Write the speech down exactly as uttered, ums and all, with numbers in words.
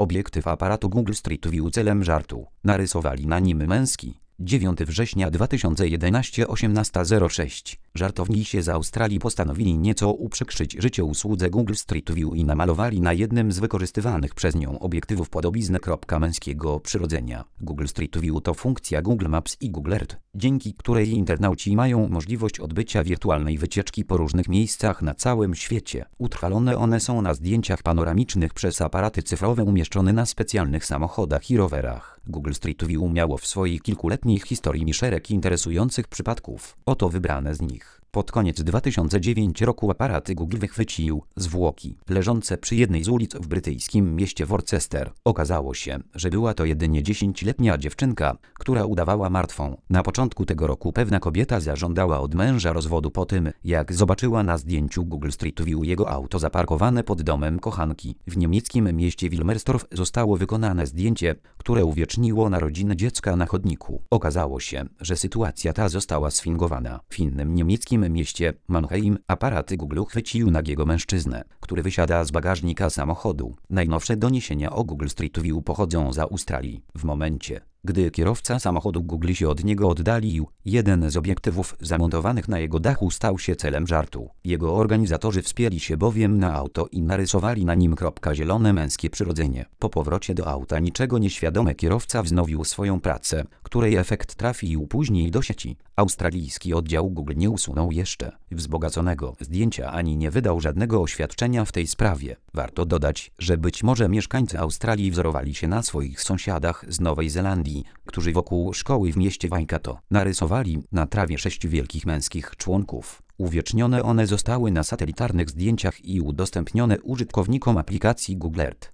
obiektyw aparatu Google Street View celem żartu. Narysowali na nim męski. dziewiątego września dwa tysiące jedenastego osiemnasta zero sześć. Żartownicy z Australii postanowili nieco uprzykrzyć życie usłudze Google Street View i namalowali na jednym z wykorzystywanych przez nią obiektywów podobiznę męskiego przyrodzenia. Google Street View to funkcja Google Maps i Google Earth, dzięki której internauci mają możliwość odbycia wirtualnej wycieczki po różnych miejscach na całym świecie. Utrwalone one są na zdjęciach panoramicznych przez aparaty cyfrowe umieszczone na specjalnych samochodach i rowerach. Google Street View miało w swojej kilkuletniej historii szereg interesujących przypadków. Oto wybrane z nich. Pod koniec dwa tysiące dziewiątego roku aparaty Google wychwycił zwłoki leżące przy jednej z ulic w brytyjskim mieście Worcester. Okazało się, że była to jedynie dziesięcioletnia dziewczynka, która udawała martwą. Na początku tego roku pewna kobieta zażądała od męża rozwodu po tym, jak zobaczyła na zdjęciu Google Street View jego auto zaparkowane pod domem kochanki. W niemieckim mieście Wilmersdorf zostało wykonane zdjęcie, które uwieczniło narodziny dziecka na chodniku. Okazało się, że sytuacja ta została sfingowana. W innym niemieckim mieście Mannheim aparaty Google chwycił nagiego mężczyznę, który wysiada z bagażnika samochodu. Najnowsze doniesienia o Google Street View pochodzą z Australii. W momencie, gdy kierowca samochodu Google się od niego oddalił, jeden z obiektywów zamontowanych na jego dachu stał się celem żartu. Jego organizatorzy wspięli się bowiem na auto i narysowali na nim zielone męskie przyrodzenie. Po powrocie do auta niczego nieświadomy kierowca wznowił swoją pracę, której efekt trafił później do sieci. Australijski oddział Google nie usunął jeszcze wzbogaconego zdjęcia ani nie wydał żadnego oświadczenia w tej sprawie. Warto dodać, że być może mieszkańcy Australii wzorowali się na swoich sąsiadach z Nowej Zelandii, którzy wokół szkoły w mieście Waikato narysowali na trawie sześciu wielkich męskich członków. Uwiecznione one zostały na satelitarnych zdjęciach i udostępnione użytkownikom aplikacji Google Earth.